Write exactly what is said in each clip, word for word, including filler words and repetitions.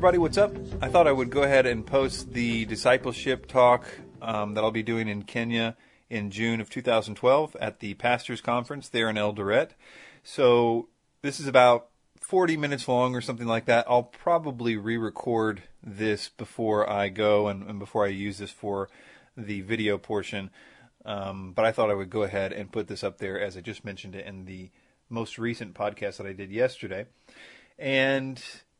everybody, what's up? I thought I would go ahead and post the discipleship talk um, that I'll be doing in Kenya in June of two thousand twelve at the Pastors Conference there in Eldoret. So this is about forty minutes long or something like that. I'll probably re-record this before I go and, and before I use this for the video portion. Um, but I thought I would go ahead and put this up there as I just mentioned it in the most recent podcast that I did yesterday. And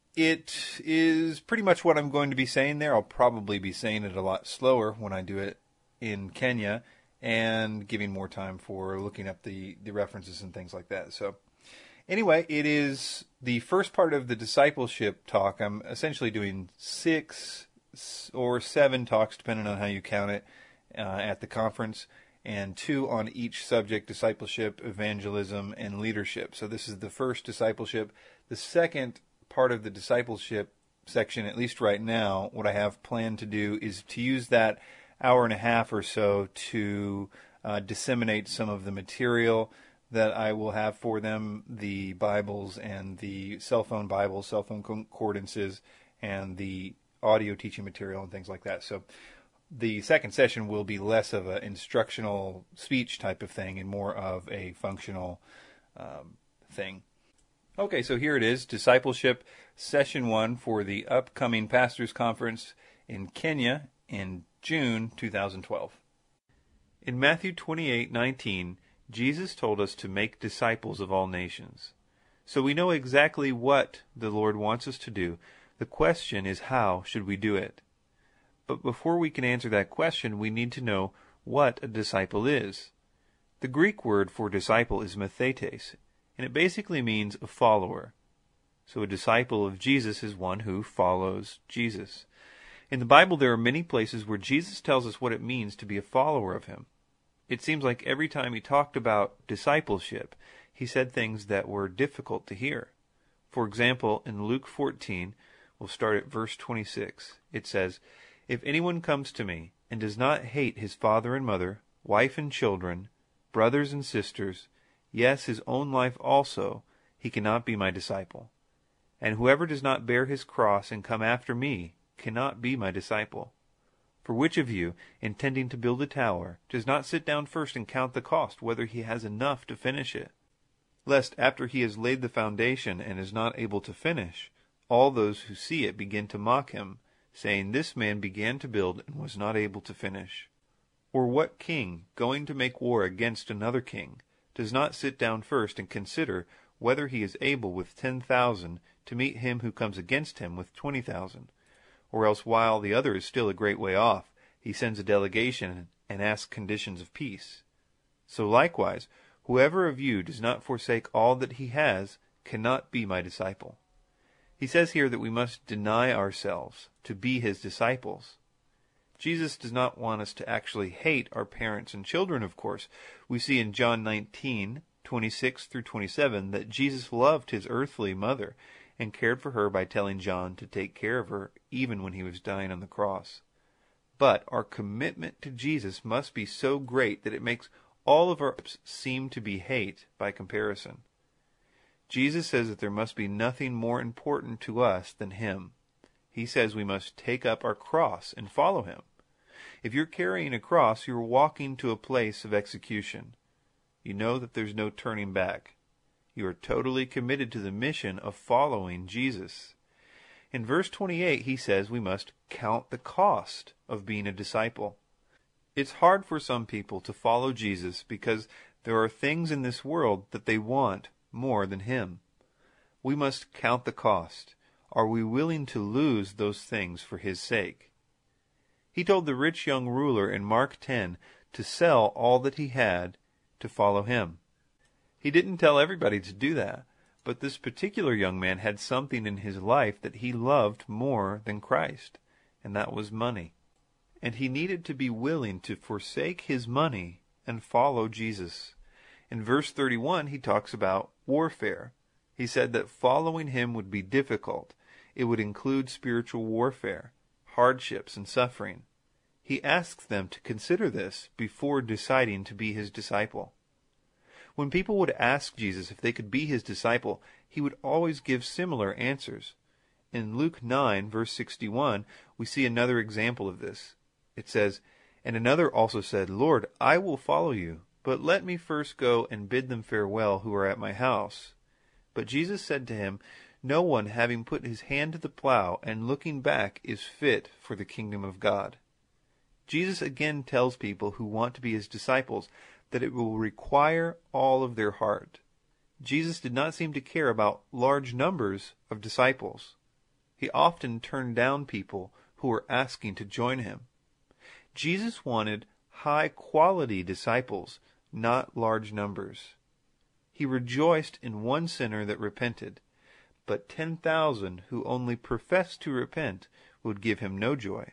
it is pretty much what I'm going to be saying there. I'll probably be saying it a lot slower when I do it in Kenya and giving more time for looking up the, the references and things like that. So anyway, it is the first part of the discipleship talk. I'm essentially doing six or seven talks, depending on how you count it, uh, at the conference, and two on each subject: discipleship, evangelism, and leadership. So this is the first discipleship. The second part of the discipleship section, at least right now, what I have planned to do is to use that hour and a half or so to uh, disseminate some of the material that I will have for them, the Bibles and the cell phone Bibles, cell phone concordances, and the audio teaching material and things like that. So the second session will be less of an instructional speech type of thing and more of a functional um, thing. Okay, so here it is, Discipleship Session one for the upcoming Pastors Conference in Kenya in June two thousand twelve. In Matthew twenty-eight nineteen, Jesus told us to make disciples of all nations. So we know exactly what the Lord wants us to do. The question is, how should we do it? But before we can answer that question, we need to know what a disciple is. The Greek word for disciple is mathetes, and it basically means a follower. So a disciple of Jesus is one who follows Jesus. In the Bible, there are many places where Jesus tells us what it means to be a follower of him. It seems like every time he talked about discipleship, he said things that were difficult to hear. For example, in Luke fourteen, we'll start at verse twenty-six. It says, "If anyone comes to me and does not hate his father and mother, wife and children, brothers and sisters, yes, his own life also, he cannot be my disciple. And whoever does not bear his cross and come after me cannot be my disciple. For which of you, intending to build a tower, does not sit down first and count the cost, whether he has enough to finish it? Lest after he has laid the foundation and is not able to finish, all those who see it begin to mock him, saying, 'This man began to build and was not able to finish.' Or what king, going to make war against another king, does not sit down first and consider whether he is able with ten thousand to meet him who comes against him with twenty thousand? Or else, while the other is still a great way off, he sends a delegation and asks conditions of peace. So likewise, whoever of you does not forsake all that he has cannot be my disciple." He says here that we must deny ourselves to be his disciples. Jesus does not want us to actually hate our parents and children, of course. We see in John nineteen, twenty-six through twenty-seven, that Jesus loved his earthly mother and cared for her by telling John to take care of her even when he was dying on the cross. But our commitment to Jesus must be so great that it makes all of our lives seem to be hate by comparison. Jesus says that there must be nothing more important to us than him. He says we must take up our cross and follow him. If you're carrying a cross, you're walking to a place of execution. You know that there's no turning back. You are totally committed to the mission of following Jesus. In verse twenty-eight, he says we must count the cost of being a disciple. It's hard for some people to follow Jesus because there are things in this world that they want more than him. We must count the cost. Are we willing to lose those things for his sake? He told the rich young ruler in Mark ten to sell all that he had to follow him. He didn't tell everybody to do that, but this particular young man had something in his life that he loved more than Christ, and that was money. And he needed to be willing to forsake his money and follow Jesus. In verse thirty-one, he talks about warfare. He said that following him would be difficult. It would include spiritual warfare, hardships, and suffering. He asks them to consider this before deciding to be his disciple. When people would ask Jesus if they could be his disciple, he would always give similar answers. in Luke nine, verse sixty-one, we see another example of this. It says, "And another also said, Lord, I will follow you, but let me first go and bid them farewell who are at my house. But Jesus said to him, No one having put his hand to the plow and looking back is fit for the kingdom of God." Jesus again tells people who want to be his disciples that it will require all of their heart. Jesus did not seem to care about large numbers of disciples. He often turned down people who were asking to join him. Jesus wanted high-quality disciples, not large numbers. He rejoiced in one sinner that repented, but ten thousand who only professed to repent would give him no joy.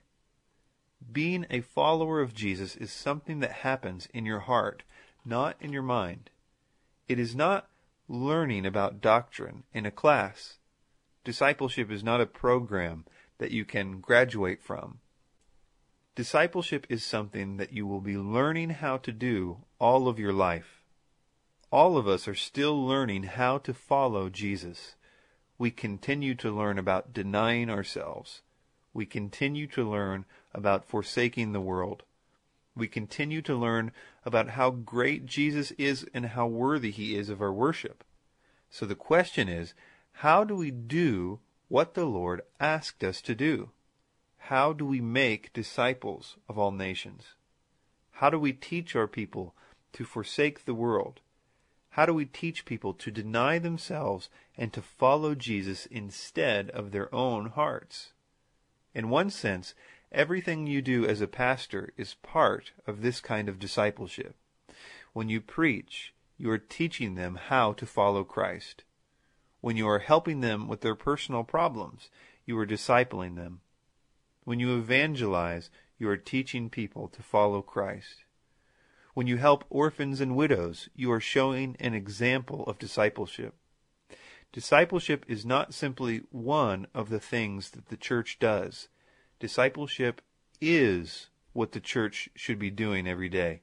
Being a follower of Jesus is something that happens in your heart, not in your mind. It is not learning about doctrine in a class. Discipleship is not a program that you can graduate from. Discipleship is something that you will be learning how to do all of your life. All of us are still learning how to follow Jesus. We continue to learn about denying ourselves. We continue to learn about forsaking the world. We continue to learn about how great Jesus is and how worthy he is of our worship. So the question is, how do we do what the Lord asked us to do? How do we make disciples of all nations? How do we teach our people to forsake the world? How do we teach people to deny themselves and to follow Jesus instead of their own hearts? In one sense, everything you do as a pastor is part of this kind of discipleship. When you preach, you are teaching them how to follow Christ. When you are helping them with their personal problems, you are discipling them. When you evangelize, you are teaching people to follow Christ. When you help orphans and widows, you are showing an example of discipleship. Discipleship is not simply one of the things that the church does. Discipleship is what the church should be doing every day.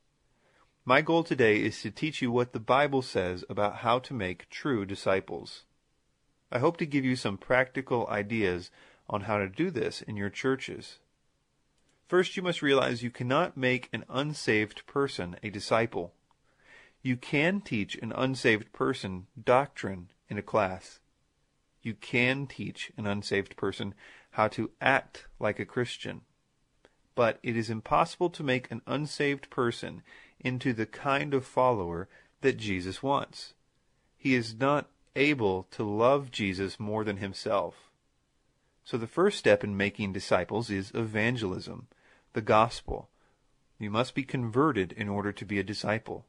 My goal today is to teach you what the Bible says about how to make true disciples. I hope to give you some practical ideas on how to do this in your churches. First, you must realize you cannot make an unsaved person a disciple. You can teach an unsaved person doctrine in a class. You can teach an unsaved person how to act like a Christian. But it is impossible to make an unsaved person into the kind of follower that Jesus wants. He is not able to love Jesus more than himself. So the first step in making disciples is evangelism, the gospel. You must be converted in order to be a disciple.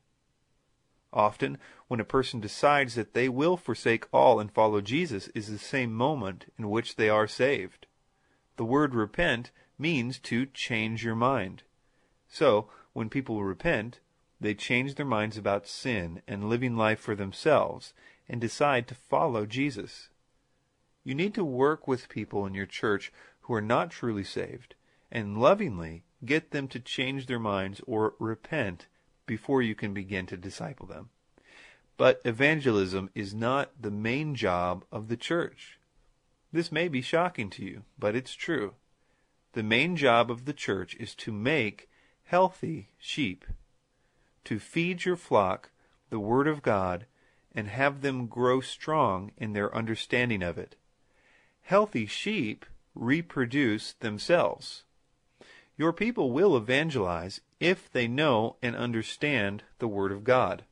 Often, when a person decides that they will forsake all and follow Jesus, is the same moment in which they are saved. The word repent means to change your mind. So, when people repent, they change their minds about sin and living life for themselves and decide to follow Jesus. You need to work with people in your church who are not truly saved and lovingly get them to change their minds or repent before you can begin to disciple them. But evangelism is not the main job of the church. This may be shocking to you, but it's true. The main job of the church is to make healthy sheep, to feed your flock the Word of God and have them grow strong in their understanding of it. Healthy sheep reproduce themselves. Your people will evangelize if they know and understand the Word of God.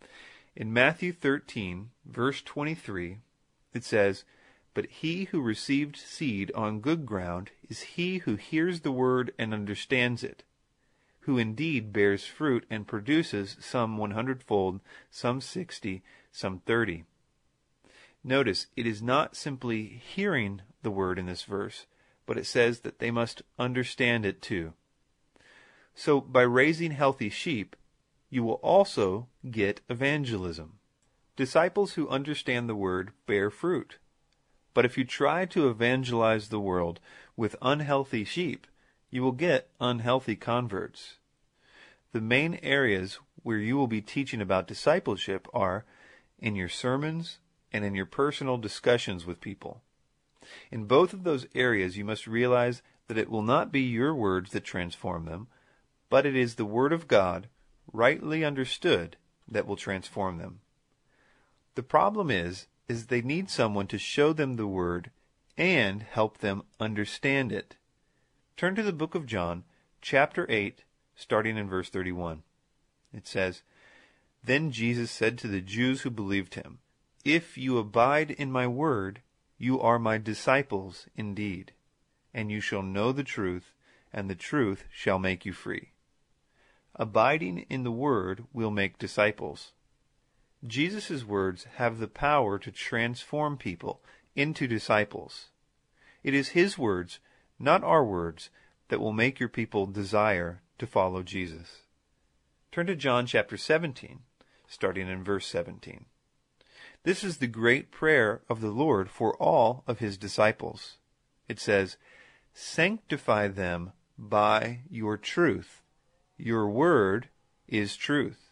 In Matthew thirteen, verse twenty-three, it says, "But he who received seed on good ground is he who hears the word and understands it, who indeed bears fruit and produces some one hundredfold, some sixty, some thirty." Notice, it is not simply hearing the word in this verse, but it says that they must understand it too. So by raising healthy sheep, you will also get evangelism. Disciples who understand the word bear fruit. But if you try to evangelize the world with unhealthy sheep, you will get unhealthy converts. The main areas where you will be teaching about discipleship are in your sermons and in your personal discussions with people. In both of those areas, you must realize that it will not be your words that transform them, but it is the Word of God, rightly understood, that will transform them. The problem is, is they need someone to show them the Word and help them understand it. Turn to the book of John, chapter eight, starting in verse thirty-one. It says, "Then Jesus said to the Jews who believed him, 'If you abide in my word, you are my disciples indeed, and you shall know the truth, and the truth shall make you free.'" Abiding in the word will make disciples. Jesus' words have the power to transform people into disciples. It is his words, not our words, that will make your people desire to follow Jesus. Turn to John chapter seventeen, starting in verse seventeen. This is the great prayer of the Lord for all of his disciples. It says, "Sanctify them by your truth. Your word is truth."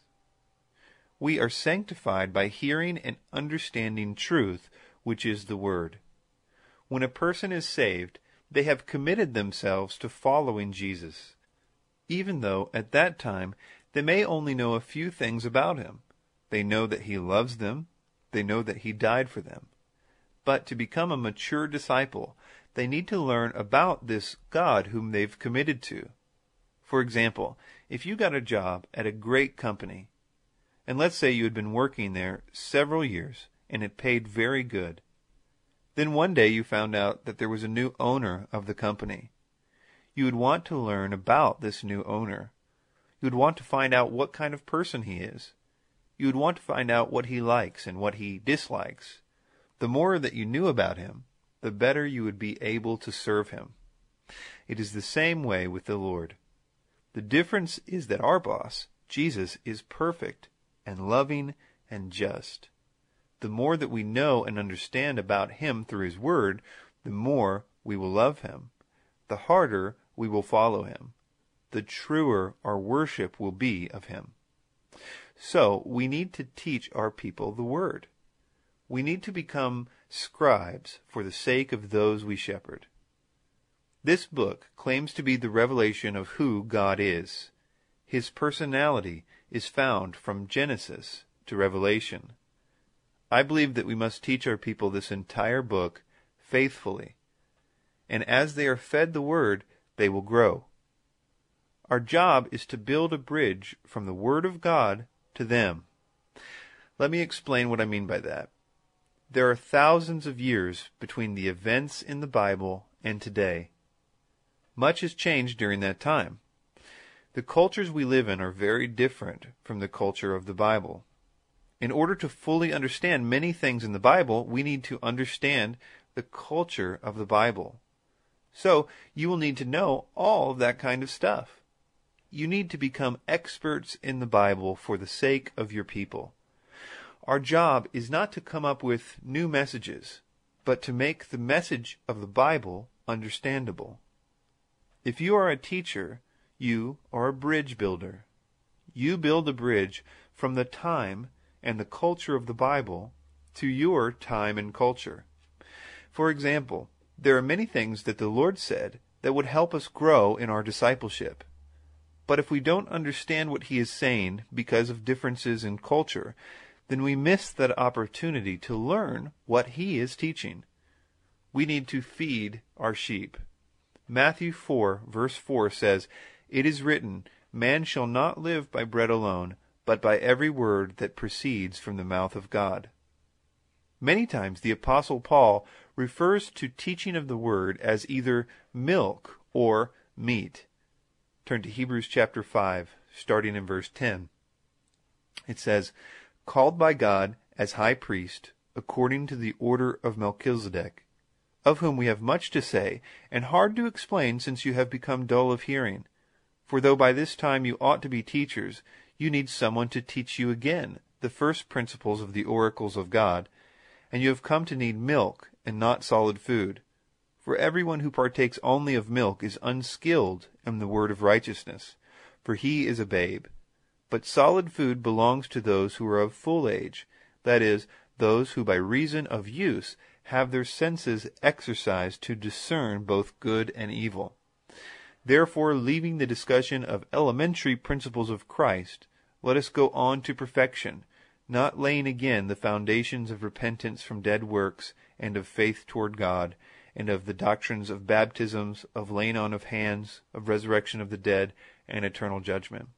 We are sanctified by hearing and understanding truth, which is the word. When a person is saved, they have committed themselves to following Jesus, even though at that time they may only know a few things about him. They know that he loves them. They know that he died for them. But to become a mature disciple, they need to learn about this God whom they've committed to. For example, if you got a job at a great company, and let's say you had been working there several years and it paid very good, then one day you found out that there was a new owner of the company. You would want to learn about this new owner. You would want to find out what kind of person he is. You would want to find out what he likes and what he dislikes. The more that you knew about him, the better you would be able to serve him. It is the same way with the Lord. The difference is that our boss, Jesus, is perfect and loving and just. The more that we know and understand about him through his word, the more we will love him. The harder we will follow him. The truer our worship will be of him. So we need to teach our people the word. We need to become scribes for the sake of those we shepherd. This book claims to be the revelation of who God is. His personality is found from Genesis to Revelation. I believe that we must teach our people this entire book faithfully. And as they are fed the word, they will grow. Our job is to build a bridge from the word of God to them. Let me explain what I mean by that. There are thousands of years between the events in the Bible and today. Much has changed during that time. The cultures we live in are very different from the culture of the Bible. In order to fully understand many things in the Bible, we need to understand the culture of the Bible. So, you will need to know all of that kind of stuff. You need to become experts in the Bible for the sake of your people. Our job is not to come up with new messages, but to make the message of the Bible understandable. If you are a teacher, you are a bridge builder. You build a bridge from the time and the culture of the Bible to your time and culture. For example, there are many things that the Lord said that would help us grow in our discipleship. But if we don't understand what he is saying because of differences in culture, then we miss that opportunity to learn what he is teaching. We need to feed our sheep. Matthew four, verse four says, "It is written, man shall not live by bread alone, but by every word that proceeds from the mouth of God." Many times the Apostle Paul refers to teaching of the word as either milk or meat. Turn to Hebrews chapter five, starting in verse ten. It says, "Called by God as high priest, according to the order of Melchizedek, of whom we have much to say, and hard to explain since you have become dull of hearing. For though by this time you ought to be teachers, you need someone to teach you again the first principles of the oracles of God, and you have come to need milk and not solid food. For everyone who partakes only of milk is unskilled in the word of righteousness, for he is a babe. But solid food belongs to those who are of full age, that is, those who by reason of use have their senses exercised to discern both good and evil. Therefore, leaving the discussion of elementary principles of Christ, let us go on to perfection, not laying again the foundations of repentance from dead works and of faith toward God, and of the doctrines of baptisms, of laying on of hands, of resurrection of the dead, and eternal judgment.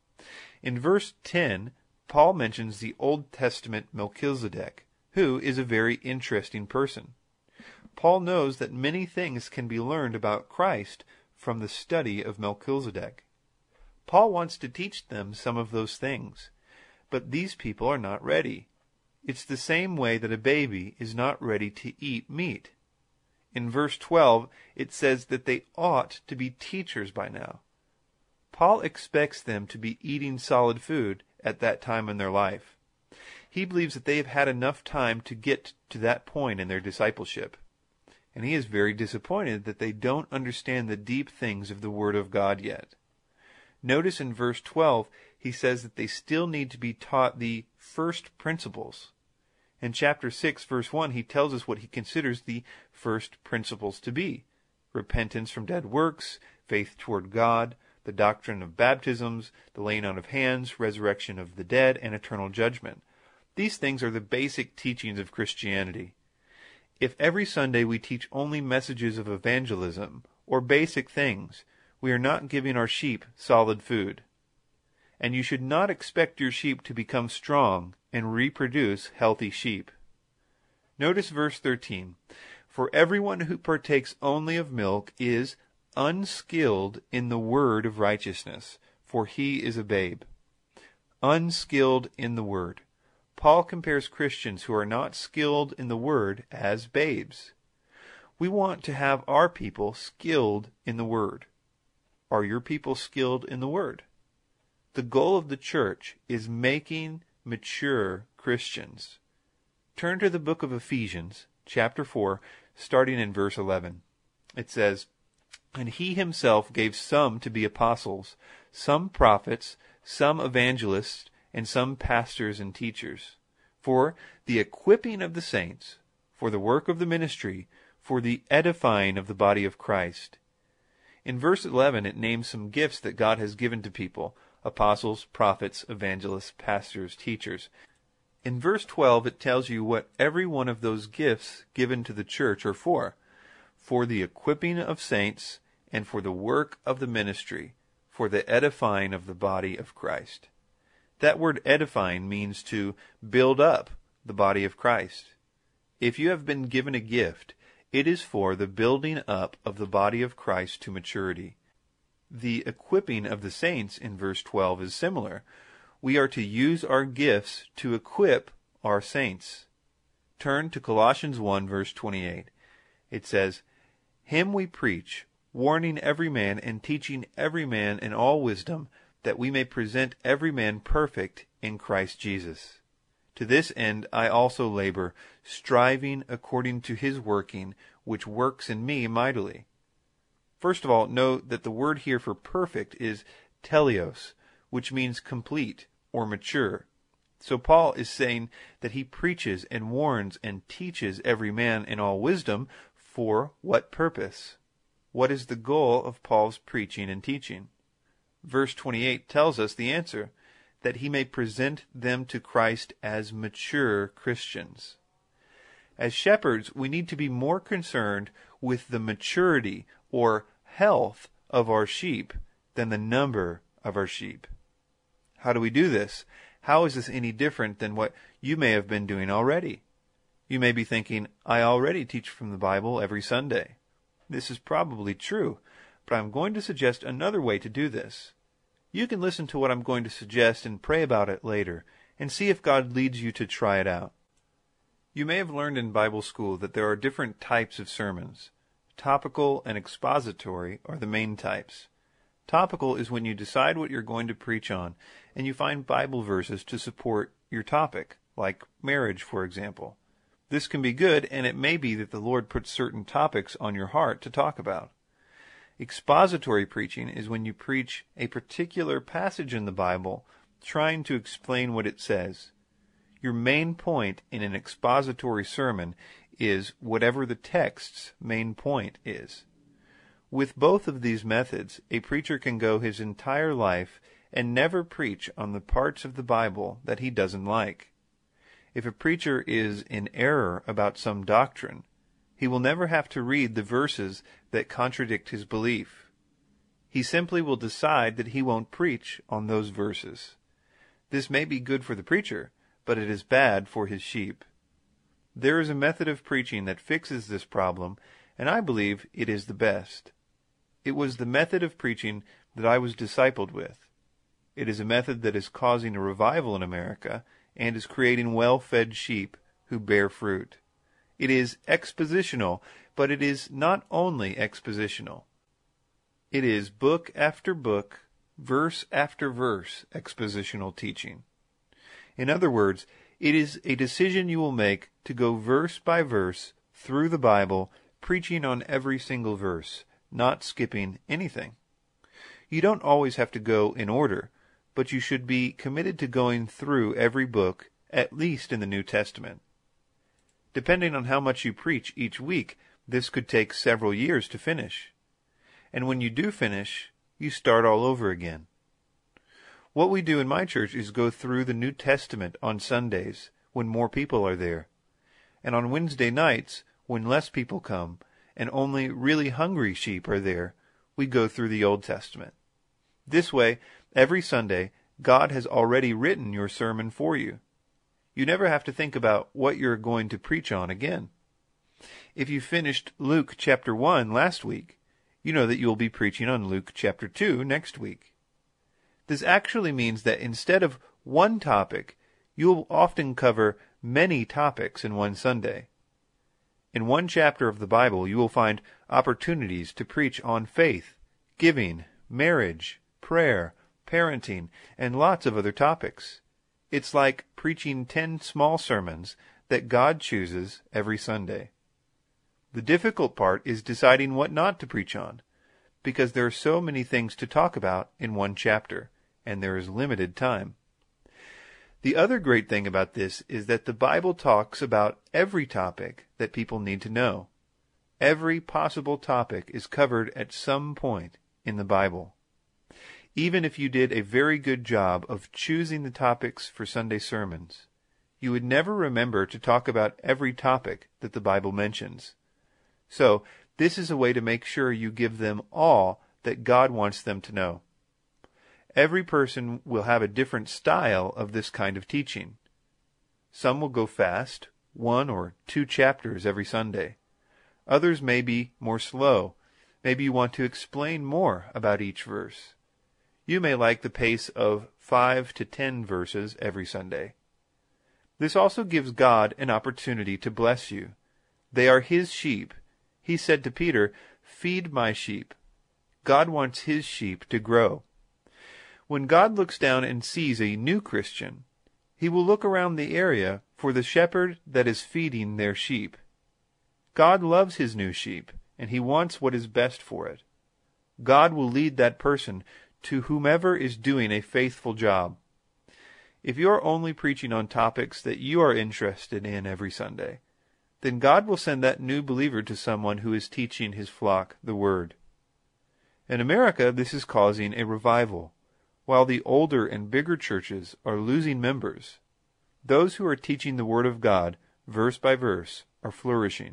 In verse ten, Paul mentions the Old Testament Melchizedek, who is a very interesting person. Paul knows that many things can be learned about Christ from the study of Melchizedek. Paul wants to teach them some of those things, but these people are not ready. It's the same way that a baby is not ready to eat meat. In verse twelve, it says that they ought to be teachers by now. Paul expects them to be eating solid food at that time in their life. He believes that they have had enough time to get to that point in their discipleship. And he is very disappointed that they don't understand the deep things of the Word of God yet. Notice in verse twelve, he says that they still need to be taught the first principles. In chapter six, verse one, he tells us what he considers the first principles to be: repentance from dead works, faith toward God, the doctrine of baptisms, the laying on of hands, resurrection of the dead, and eternal judgment. These things are the basic teachings of Christianity. If every Sunday we teach only messages of evangelism or basic things, we are not giving our sheep solid food. And you should not expect your sheep to become strong and reproduce healthy sheep. Notice verse thirteen. For everyone who partakes only of milk is unskilled in the word of righteousness, for he is a babe. Unskilled in the word. Paul compares Christians who are not skilled in the word as babes. We want to have our people skilled in the word. Are your people skilled in the word? The goal of the church is making mature Christians. Turn to the book of Ephesians, chapter four, starting in verse eleven. It says, And he himself gave some to be apostles, some prophets, some evangelists, and some pastors and teachers, for the equipping of the saints, for the work of the ministry, for the edifying of the body of Christ. In verse eleven, it names some gifts that God has given to people: apostles, prophets, evangelists, pastors, teachers. In verse twelve, it tells you what every one of those gifts given to the church are for: for the equipping of saints, and for the work of the ministry, for the edifying of the body of Christ. That word edifying means to build up the body of Christ. If you have been given a gift, it is for the building up of the body of Christ to maturity. The equipping of the saints in verse twelve is similar. We are to use our gifts to equip our saints. Turn to Colossians one, verse twenty-eight. It says, Him we preach, warning every man and teaching every man in all wisdom, that we may present every man perfect in Christ Jesus. To this end I also labor, striving according to his working, which works in me mightily. First of all, note that the word here for perfect is teleos, which means complete or mature. So Paul is saying that he preaches and warns and teaches every man in all wisdom. For what purpose? What is the goal of Paul's preaching and teaching? Verse twenty-eight tells us the answer, that he may present them to Christ as mature Christians. As shepherds, we need to be more concerned with the maturity or health of our sheep than the number of our sheep. How do we do this? How is this any different than what you may have been doing already? You may be thinking, I already teach from the Bible every Sunday. This is probably true, but I'm going to suggest another way to do this. You can listen to what I'm going to suggest and pray about it later, and see if God leads you to try it out. You may have learned in Bible school that there are different types of sermons. Topical and expository are the main types. Topical is when you decide what you're going to preach on, and you find Bible verses to support your topic, like marriage, for example. This can be good, and it may be that the Lord puts certain topics on your heart to talk about. Expository preaching is when you preach a particular passage in the Bible, trying to explain what it says. Your main point in an expository sermon is whatever the text's main point is. With both of these methods, a preacher can go his entire life and never preach on the parts of the Bible that he doesn't like. If a preacher is in error about some doctrine, he will never have to read the verses that contradict his belief. He simply will decide that he won't preach on those verses. This may be good for the preacher, but it is bad for his sheep. There is a method of preaching that fixes this problem, and I believe it is the best. It was the method of preaching that I was discipled with. It is a method that is causing a revival in America and is creating well-fed sheep who bear fruit. It is expositional, but it is not only expositional. It is book after book, verse after verse expositional teaching. In other words, it is a decision you will make to go verse by verse through the Bible, preaching on every single verse, not skipping anything. You don't always have to go in order, but you should be committed to going through every book, at least in the New Testament. Depending on how much you preach each week, this could take several years to finish. And when you do finish, you start all over again. What we do in my church is go through the New Testament on Sundays when more people are there. And on Wednesday nights, when less people come, and only really hungry sheep are there, we go through the Old Testament. This way, every Sunday, God has already written your sermon for you. You never have to think about what you're going to preach on again. If you finished Luke chapter one last week, you know that you will be preaching on Luke chapter two next week. This actually means that instead of one topic, you will often cover many topics in one Sunday. In one chapter of the Bible, you will find opportunities to preach on faith, giving, marriage, prayer, parenting, and lots of other topics. It's like preaching ten small sermons that God chooses every Sunday. The difficult part is deciding what not to preach on, because there are so many things to talk about in one chapter, and there is limited time. The other great thing about this is that the Bible talks about every topic that people need to know. Every possible topic is covered at some point in the Bible. Even if you did a very good job of choosing the topics for Sunday sermons, you would never remember to talk about every topic that the Bible mentions. So, this is a way to make sure you give them all that God wants them to know. Every person will have a different style of this kind of teaching. Some will go fast, one or two chapters every Sunday. Others may be more slow. Maybe you want to explain more about each verse. You may like the pace of five to ten verses every Sunday. This also gives God an opportunity to bless you. They are His sheep. He said to Peter, "Feed my sheep." God wants His sheep to grow. When God looks down and sees a new Christian, He will look around the area for the shepherd that is feeding their sheep. God loves His new sheep, and He wants what is best for it. God will lead that person to whomever is doing a faithful job. If you are only preaching on topics that you are interested in every Sunday, then God will send that new believer to someone who is teaching His flock the Word. In America, this is causing a revival. While the older and bigger churches are losing members, those who are teaching the Word of God, verse by verse, are flourishing.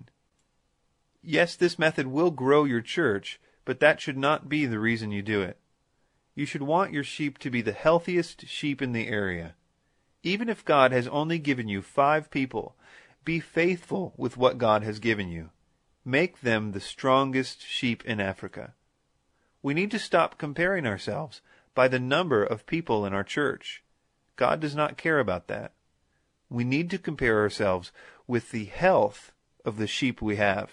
Yes, this method will grow your church, but that should not be the reason you do it. You should want your sheep to be the healthiest sheep in the area. Even if God has only given you five people, be faithful with what God has given you. Make them the strongest sheep in Africa. We need to stop comparing ourselves by the number of people in our church. God does not care about that. We need to compare ourselves with the health of the sheep we have.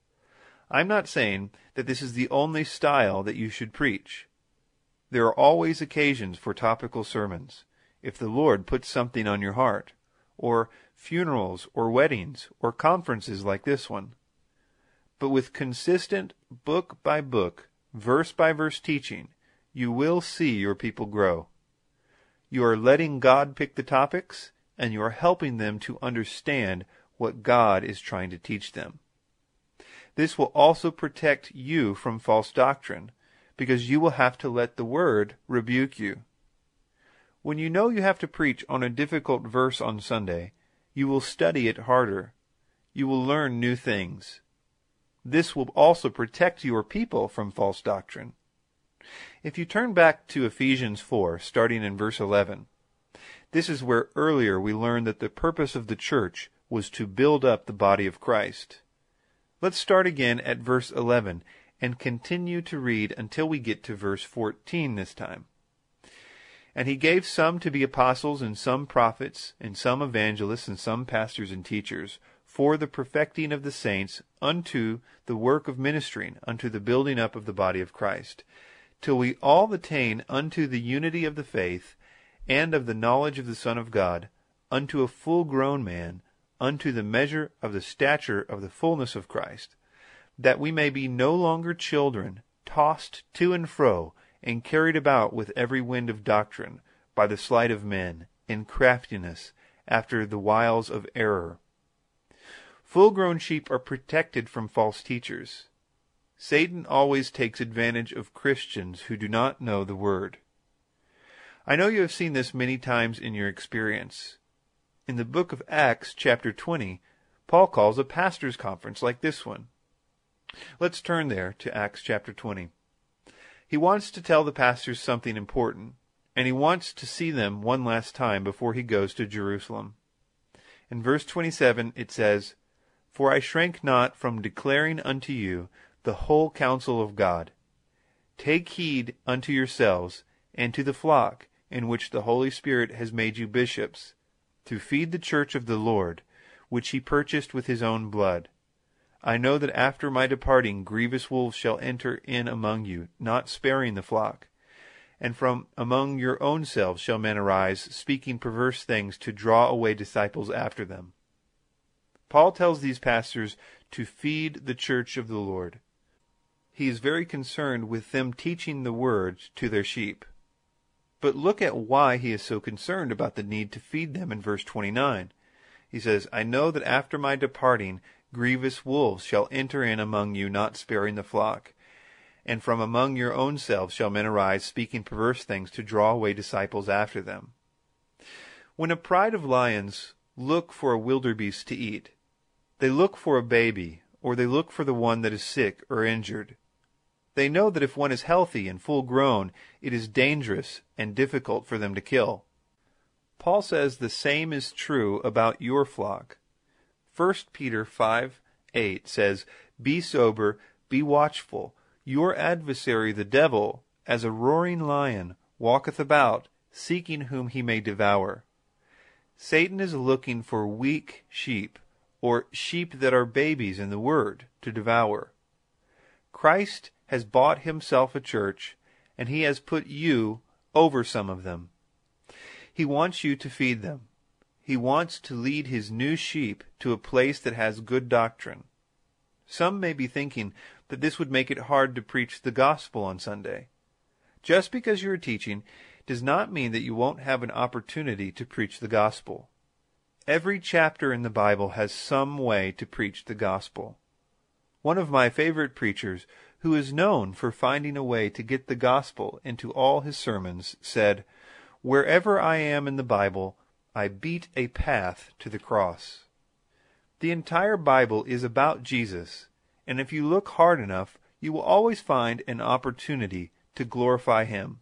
I'm not saying that this is the only style that you should preach. There are always occasions for topical sermons, if the Lord puts something on your heart, or funerals or weddings or conferences like this one. But with consistent book-by-book, verse-by-verse teaching, you will see your people grow. You are letting God pick the topics, and you are helping them to understand what God is trying to teach them. This will also protect you from false doctrine, because you will have to let the Word rebuke you. When you know you have to preach on a difficult verse on Sunday, you will study it harder. You will learn new things. This will also protect your people from false doctrine. If you turn back to Ephesians four, starting in verse eleven, this is where earlier we learned that the purpose of the church was to build up the body of Christ. Let's start again at verse eleven and continue to read until we get to verse fourteen this time. And he gave some to be apostles, and some prophets, and some evangelists, and some pastors and teachers, for the perfecting of the saints, unto the work of ministering, unto the building up of the body of Christ, till we all attain unto the unity of the faith, and of the knowledge of the Son of God, unto a full grown man, unto the measure of the stature of the fullness of Christ, that we may be no longer children, tossed to and fro, and carried about with every wind of doctrine, by the sleight of men, in craftiness, after the wiles of error. Full-grown sheep are protected from false teachers. Satan always takes advantage of Christians who do not know the Word. I know you have seen this many times in your experience. In the book of Acts, chapter twenty, Paul calls a pastor's conference like this one. Let's turn there to Acts chapter twenty. He wants to tell the pastors something important, and he wants to see them one last time before he goes to Jerusalem. In verse twenty-seven it says, For I shrank not from declaring unto you the whole counsel of God. Take heed unto yourselves and to the flock, in which the Holy Spirit has made you bishops, to feed the church of the Lord, which he purchased with his own blood. I know that after my departing grievous wolves shall enter in among you, not sparing the flock. And from among your own selves shall men arise, speaking perverse things to draw away disciples after them. Paul tells these pastors to feed the church of the Lord. He is very concerned with them teaching the word to their sheep. But look at why he is so concerned about the need to feed them in verse twenty-nine. He says, I know that after my departing grievous wolves shall enter in among you, not sparing the flock. And from among your own selves shall men arise, speaking perverse things to draw away disciples after them. When a pride of lions look for a wildebeest to eat, they look for a baby, or they look for the one that is sick or injured. They know that if one is healthy and full grown, it is dangerous and difficult for them to kill. Paul says the same is true about your flock. First Peter five eight says, Be sober, be watchful. Your adversary the devil, as a roaring lion, walketh about, seeking whom he may devour. Satan is looking for weak sheep, or sheep that are babies in the Word, to devour. Christ has bought himself a church, and he has put you over some of them. He wants you to feed them. He wants to lead his new sheep to a place that has good doctrine. Some may be thinking that this would make it hard to preach the gospel on Sunday. Just because you are teaching does not mean that you won't have an opportunity to preach the gospel. Every chapter in the Bible has some way to preach the gospel. One of my favorite preachers, who is known for finding a way to get the gospel into all his sermons, said, Wherever I am in the Bible, I beat a path to the cross. The entire Bible is about Jesus, and if you look hard enough, you will always find an opportunity to glorify him.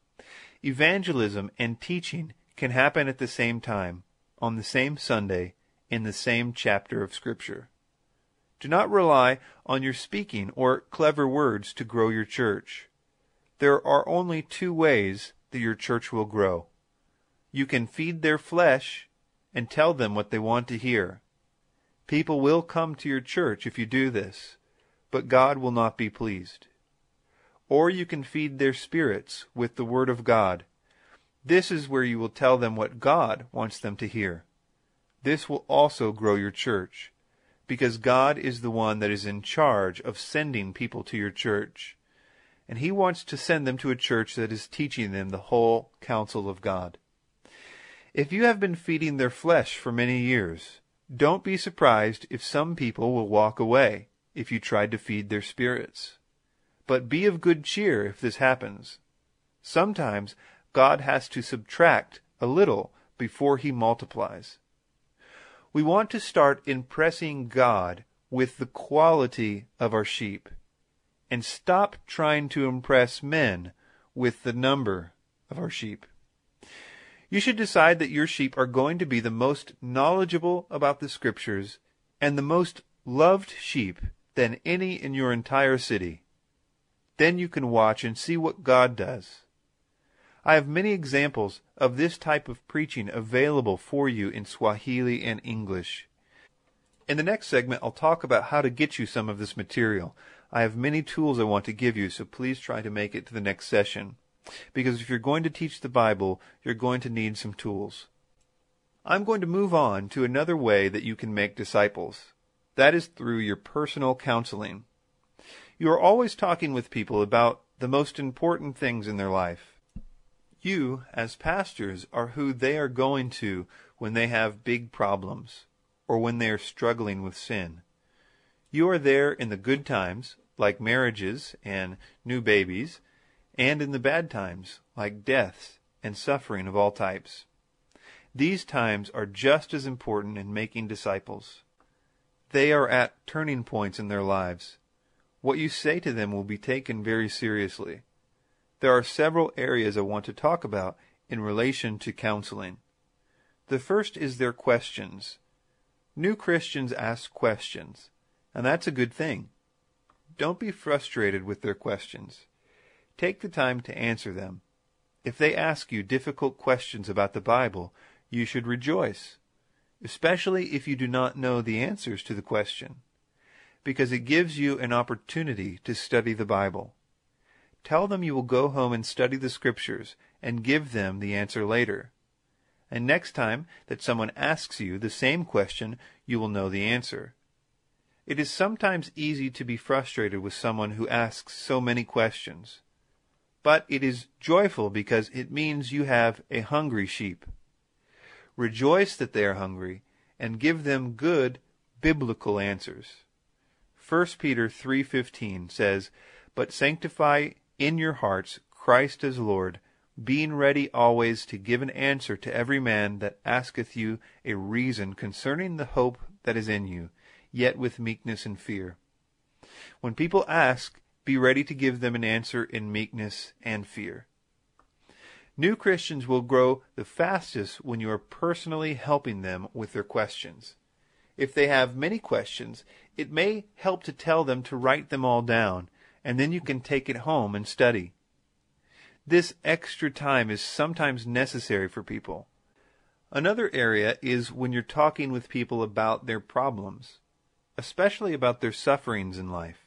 Evangelism and teaching can happen at the same time, on the same Sunday, in the same chapter of Scripture. Do not rely on your speaking or clever words to grow your church. There are only two ways that your church will grow. You can feed their flesh and tell them what they want to hear. People will come to your church if you do this, but God will not be pleased. Or you can feed their spirits with the Word of God. This is where you will tell them what God wants them to hear. This will also grow your church, because God is the one that is in charge of sending people to your church, and he wants to send them to a church that is teaching them the whole counsel of God. If you have been feeding their flesh for many years, Don't be surprised if some people will walk away if you tried to feed their spirits. But be of good cheer if this happens. Sometimes God has to subtract a little before he multiplies. We want to start impressing God with the quality of our sheep and stop trying to impress men with the number of our sheep. You should decide that your sheep are going to be the most knowledgeable about the Scriptures and the most loved sheep than any in your entire city. Then you can watch and see what God does. I have many examples of this type of preaching available for you in Swahili and English. In the next segment, I'll talk about how to get you some of this material. I have many tools I want to give you, so please try to make it to the next session. Because if you're going to teach the Bible, you're going to need some tools. I'm going to move on to another way that you can make disciples. That is through your personal counseling. You are always talking with people about the most important things in their life. You, as pastors, are who they are going to when they have big problems or when they are struggling with sin. You are there in the good times, like marriages and new babies, and in the bad times, like deaths and suffering of all types. These times are just as important in making disciples. They are at turning points in their lives. What you say to them will be taken very seriously. There are several areas I want to talk about in relation to counseling. The first is their questions. New Christians ask questions, and that's a good thing. Don't be frustrated with their questions. Take the time to answer them. If they ask you difficult questions about the Bible, you should rejoice, especially if you do not know the answers to the question, because it gives you an opportunity to study the Bible. Tell them you will go home and study the Scriptures and give them the answer later. And next time that someone asks you the same question, you will know the answer. It is sometimes easy to be frustrated with someone who asks so many questions. But it is joyful because it means you have a hungry sheep. Rejoice that they are hungry and give them good biblical answers. First Peter three fifteen says, "But sanctify in your hearts Christ as Lord, being ready always to give an answer to every man that asketh you a reason concerning the hope that is in you, yet with meekness and fear." When people ask, be ready to give them an answer in meekness and fear. New Christians will grow the fastest when you are personally helping them with their questions. If they have many questions, it may help to tell them to write them all down, and then you can take it home and study. This extra time is sometimes necessary for people. Another area is when you're talking with people about their problems, especially about their sufferings in life.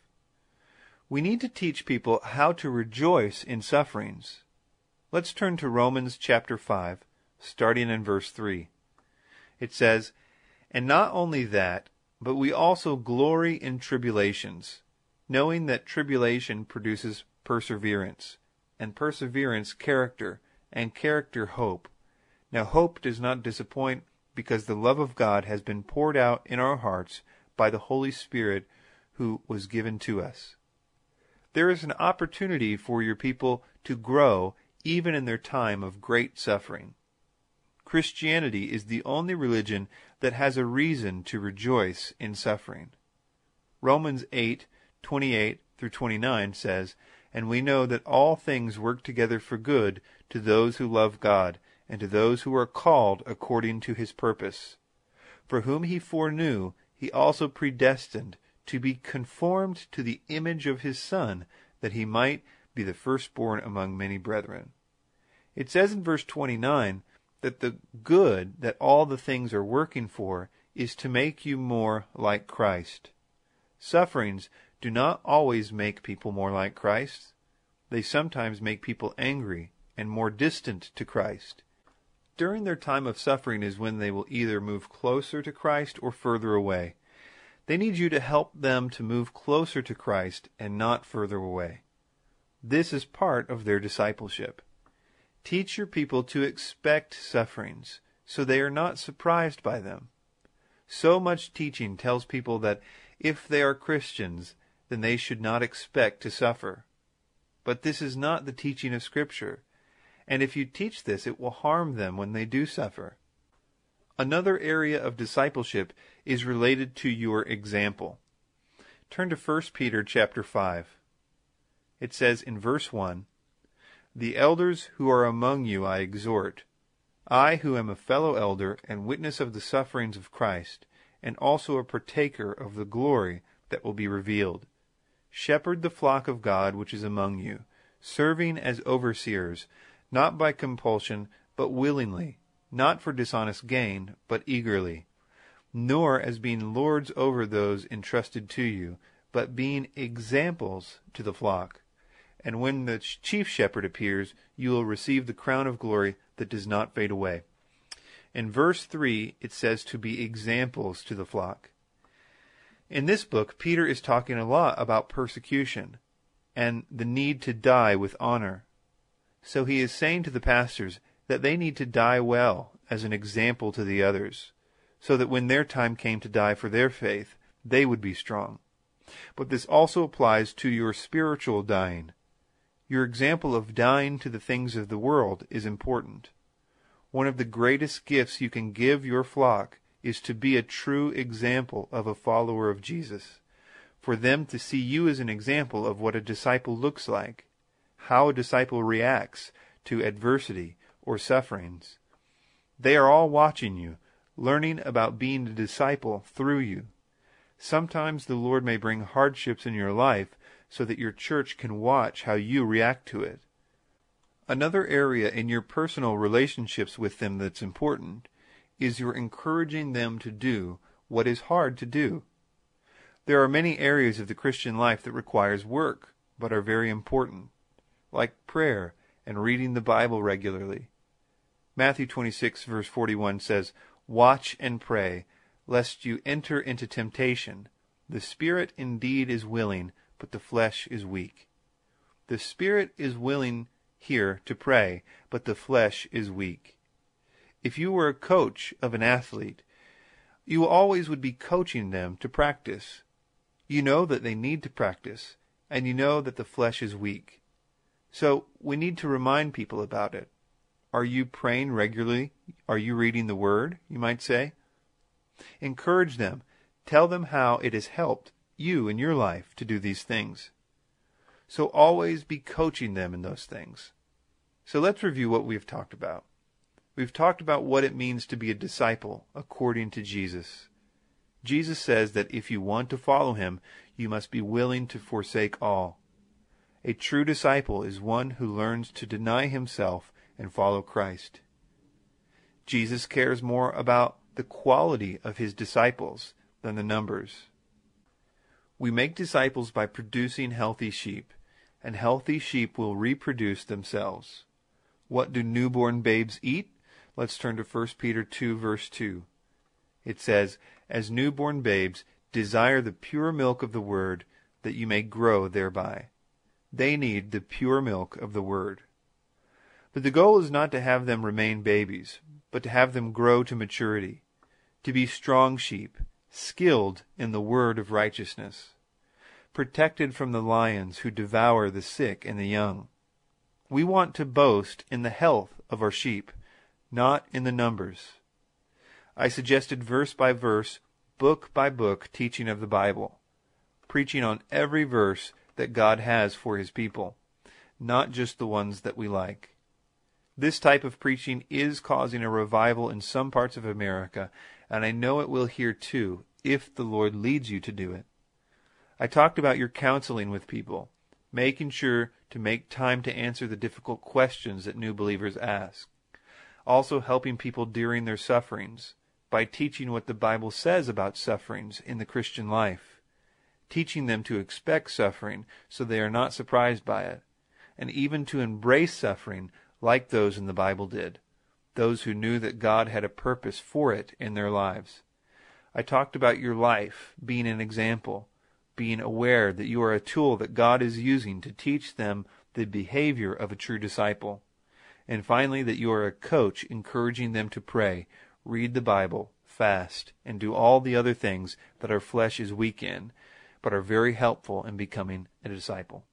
We need to teach people how to rejoice in sufferings. Let's turn to Romans chapter five, starting in verse three. It says, "And not only that, but we also glory in tribulations, knowing that tribulation produces perseverance, and perseverance character, and character hope. Now hope does not disappoint, because the love of God has been poured out in our hearts by the Holy Spirit who was given to us." There is an opportunity for your people to grow even in their time of great suffering. Christianity is the only religion that has a reason to rejoice in suffering. Romans eight twenty-eight through twenty-nine says, "And we know that all things work together for good to those who love God, and to those who are called according to his purpose. For whom he foreknew, he also predestined to be conformed to the image of his Son, that he might be the firstborn among many brethren." It says in verse twenty-nine that the good that all the things are working for is to make you more like Christ. Sufferings do not always make people more like Christ. They sometimes make people angry and more distant to Christ. During their time of suffering is when they will either move closer to Christ or further away. They need you to help them to move closer to Christ and not further away. This is part of their discipleship. Teach your people to expect sufferings, so they are not surprised by them. So much teaching tells people that if they are Christians, then they should not expect to suffer. But this is not the teaching of Scripture, and if you teach this, it will harm them when they do suffer. Another area of discipleship is related to your example. Turn to First Peter chapter five. It says in verse one, "The elders who are among you I exhort, I who am a fellow elder and witness of the sufferings of Christ, and also a partaker of the glory that will be revealed. Shepherd the flock of God which is among you, serving as overseers, not by compulsion, but willingly, not for dishonest gain, but eagerly, nor as being lords over those entrusted to you, but being examples to the flock. And when the chief shepherd appears, you will receive the crown of glory that does not fade away." In verse three, it says to be examples to the flock. In this book, Peter is talking a lot about persecution and the need to die with honor. So he is saying to the pastors that they need to die well as an example to the others, so that when their time came to die for their faith, they would be strong. But this also applies to your spiritual dying. Your example of dying to the things of the world is important. One of the greatest gifts you can give your flock is to be a true example of a follower of Jesus, for them to see you as an example of what a disciple looks like, how a disciple reacts to adversity or sufferings. They are all watching you, learning about being a disciple through you. Sometimes the Lord may bring hardships in your life so that your church can watch how you react to it. Another area in your personal relationships with them that's important is your encouraging them to do what is hard to do. There are many areas of the Christian life that requires work, but are very important, like prayer and reading the Bible regularly. Matthew twenty-six verse forty-one says, "Watch and pray, lest you enter into temptation. The spirit indeed is willing, but the flesh is weak." The spirit is willing here to pray, but the flesh is weak. If you were a coach of an athlete, you always would be coaching them to practice. You know that they need to practice, and you know that the flesh is weak. So we need to remind people about it. Are you praying regularly? Are you reading the Word, you might say? Encourage them. Tell them how it has helped you in your life to do these things. So always be coaching them in those things. So let's review what we've talked about. We've talked about what it means to be a disciple according to Jesus. Jesus says that if you want to follow him, you must be willing to forsake all. A true disciple is one who learns to deny himself and follow Christ. Jesus cares more about the quality of his disciples than the numbers. We make disciples by producing healthy sheep, and healthy sheep will reproduce themselves. What do newborn babes eat? Let's turn to First Peter two, verse two. It says, "As newborn babes, desire the pure milk of the word, that you may grow thereby." They need the pure milk of the word. But the goal is not to have them remain babies, but to have them grow to maturity, to be strong sheep, skilled in the word of righteousness, protected from the lions who devour the sick and the young. We want to boast in the health of our sheep, not in the numbers. I suggested verse by verse, book by book teaching of the Bible, preaching on every verse that God has for his people, not just the ones that we like. This type of preaching is causing a revival in some parts of America, and I know it will here too, if the Lord leads you to do it. I talked about your counseling with people, making sure to make time to answer the difficult questions that new believers ask. Also helping people during their sufferings by teaching what the Bible says about sufferings in the Christian life, teaching them to expect suffering so they are not surprised by it, and even to embrace suffering like those in the Bible did, those who knew that God had a purpose for it in their lives. I talked about your life being an example, being aware that you are a tool that God is using to teach them the behavior of a true disciple. And finally, that you are a coach encouraging them to pray, read the Bible, fast, and do all the other things that our flesh is weak in, but are very helpful in becoming a disciple.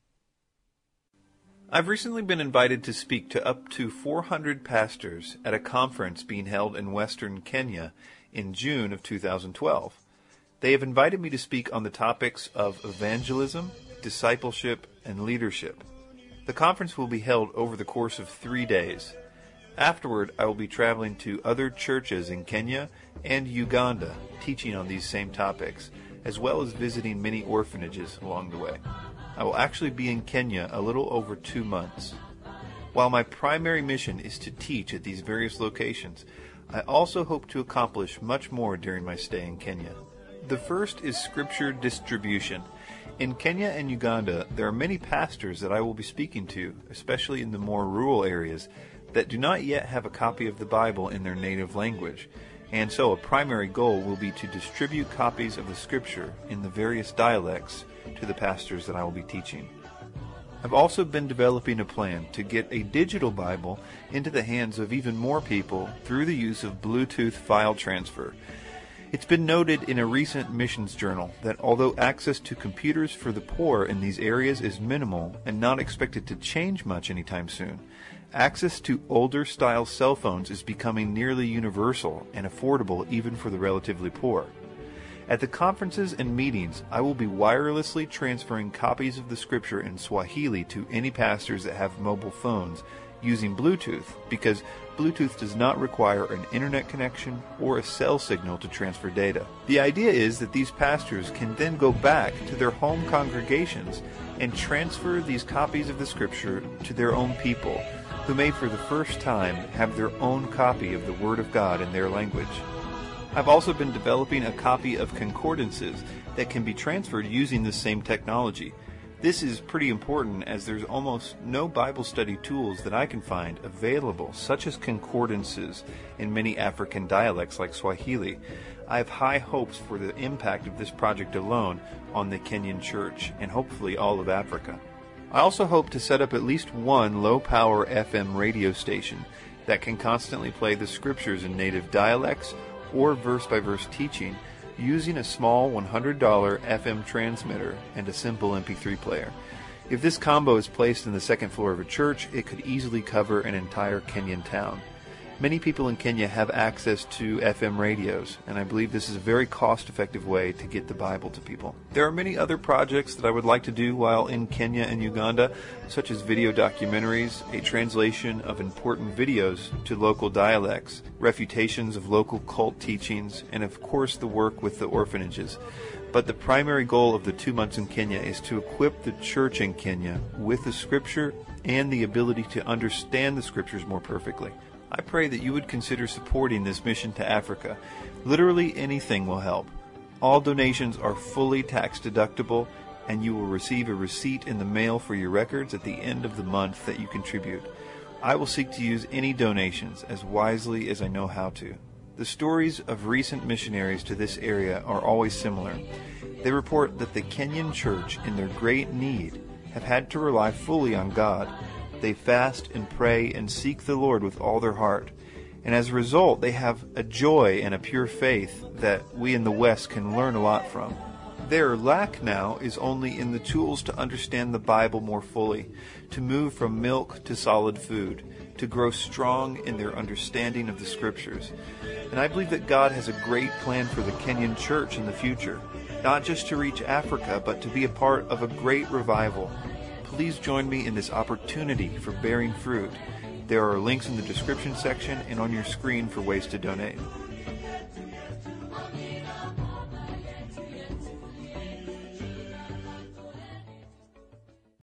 I've recently been invited to speak to up to four hundred pastors at a conference being held in western Kenya in June of two thousand twelve. They have invited me to speak on the topics of evangelism, discipleship, and leadership. The conference will be held over the course of three days. Afterward, I will be traveling to other churches in Kenya and Uganda, teaching on these same topics, as well as visiting many orphanages along the way. I will actually be in Kenya a little over two months. While my primary mission is to teach at these various locations, I also hope to accomplish much more during my stay in Kenya. The first is scripture distribution. In Kenya and Uganda, there are many pastors that I will be speaking to, especially in the more rural areas, that do not yet have a copy of the Bible in their native language, and so a primary goal will be to distribute copies of the Scripture in the various dialects to the pastors that I will be teaching. I've also been developing a plan to get a digital Bible into the hands of even more people through the use of Bluetooth file transfer. It's been noted in a recent missions journal that although access to computers for the poor in these areas is minimal and not expected to change much anytime soon, access to older style cell phones is becoming nearly universal and affordable even for the relatively poor. At the conferences and meetings, I will be wirelessly transferring copies of the Scripture in Swahili to any pastors that have mobile phones using Bluetooth, because Bluetooth does not require an internet connection or a cell signal to transfer data. The idea is that these pastors can then go back to their home congregations and transfer these copies of the Scripture to their own people, who may for the first time have their own copy of the Word of God in their language. I've also been developing a copy of concordances that can be transferred using this same technology. This is pretty important as there's almost no Bible study tools that I can find available, such as concordances in many African dialects like Swahili. I have high hopes for the impact of this project alone on the Kenyan church and hopefully all of Africa. I also hope to set up at least one low-power F M radio station that can constantly play the Scriptures in native dialects or verse-by-verse teaching using a small one hundred dollars F M transmitter and a simple M P three player. If this combo is placed in the second floor of a church, it could easily cover an entire Kenyan town. Many people in Kenya have access to F M radios, and I believe this is a very cost-effective way to get the Bible to people. There are many other projects that I would like to do while in Kenya and Uganda, such as video documentaries, a translation of important videos to local dialects, refutations of local cult teachings, and of course the work with the orphanages. But the primary goal of the two months in Kenya is to equip the church in Kenya with the Scripture and the ability to understand the Scriptures more perfectly. I pray that you would consider supporting this mission to Africa. Literally anything will help. All donations are fully tax deductible, and you will receive a receipt in the mail for your records at the end of the month that you contribute. I will seek to use any donations as wisely as I know how to. The stories of recent missionaries to this area are always similar. They report that the Kenyan church, in their great need, have had to rely fully on God. They fast and pray and seek the Lord with all their heart. And as a result, they have a joy and a pure faith that we in the West can learn a lot from. Their lack now is only in the tools to understand the Bible more fully, to move from milk to solid food, to grow strong in their understanding of the Scriptures. And I believe that God has a great plan for the Kenyan church in the future, not just to reach Africa, but to be a part of a great revival. Please join me in this opportunity for bearing fruit. There are links in the description section and on your screen for ways to donate.